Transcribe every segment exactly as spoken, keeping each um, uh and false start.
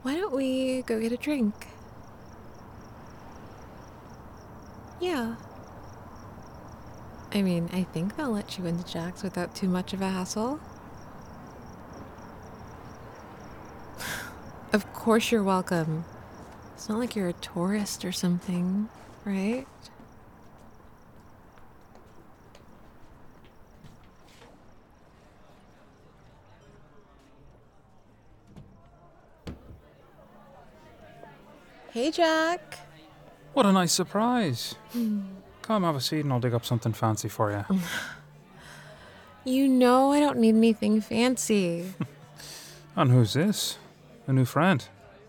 Why don't we go get a drink? Yeah. I mean, I think they'll let you into Jack's without too much of a hassle. Of course you're welcome. It's not like you're a tourist or something, right? Hey, Jack. What a nice surprise. Come have a seat and I'll dig up something fancy for you. You know I don't need anything fancy. And who's this? A new friend?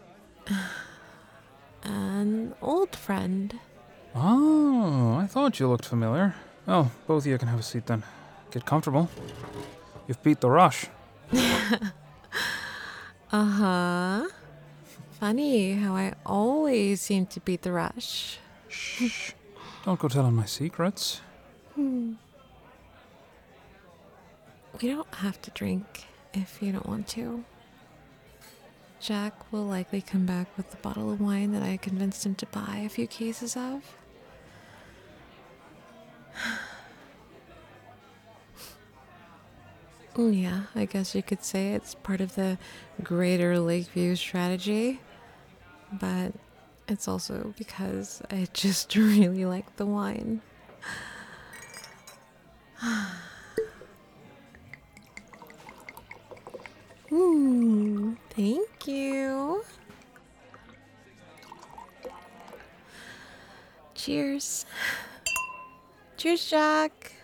An old friend. Oh, I thought you looked familiar. Well, both of you can have a seat then. Get comfortable. You've beat the rush. Uh-huh. Funny how I always seem to beat the rush. Shh. Don't go telling my secrets. Hmm. We don't have to drink if you don't want to. Jack will likely come back with the bottle of wine that I convinced him to buy a few cases of. Yeah, I guess you could say it's part of the greater Lakeview strategy. But it's also because I just really like the wine. Hmm, thank you. Cheers. Cheers, Jack.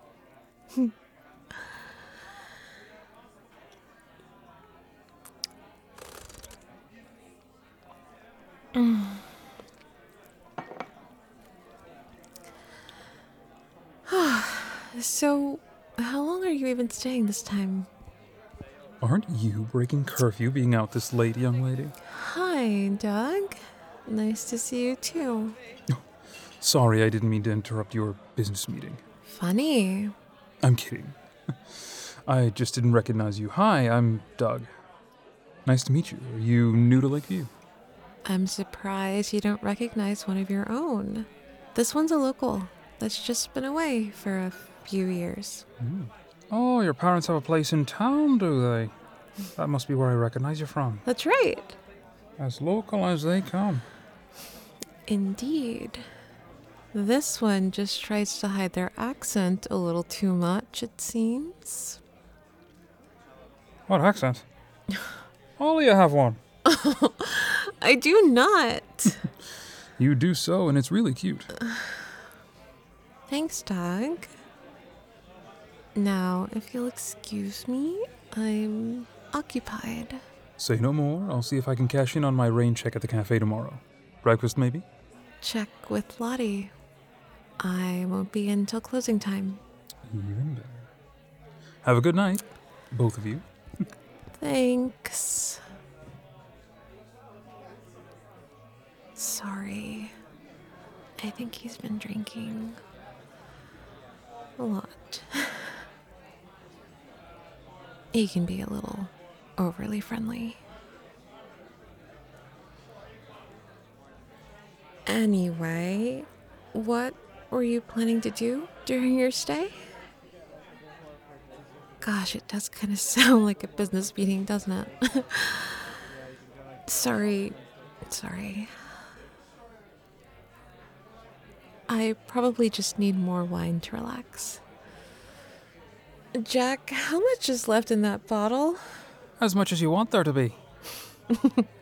So, how long are you even staying this time? Aren't you breaking curfew being out this late, young lady? Hi, Doug. Nice to see you too. Sorry, I didn't mean to interrupt your business meeting. Funny. I'm kidding. I just didn't recognize you. Hi, I'm Doug. Nice to meet you. Are you new to Lakeview? I'm surprised you don't recognize one of your own. This one's a local that's just been away for a few years. Mm. Oh, your parents have a place in town, do they? That must be where I recognize you from. That's right. As local as they come. Indeed. This one just tries to hide their accent a little too much, it seems. What accent? All of you have one. I do not. You do so, and it's really cute. Thanks, Doug. Now, if you'll excuse me, I'm occupied. Say no more. I'll see if I can cash in on my rain check at the cafe tomorrow. Breakfast, maybe? Check with Lottie. I won't be in till closing time. Even better. Have a good night, both of you. Thanks. Sorry. I think he's been drinking a lot. He can be a little overly friendly. Anyway, what were you planning to do during your stay? Gosh, it does kind of sound like a business meeting, doesn't it? Sorry. Sorry. I probably just need more wine to relax. Jack, how much is left in that bottle? As much as you want there to be.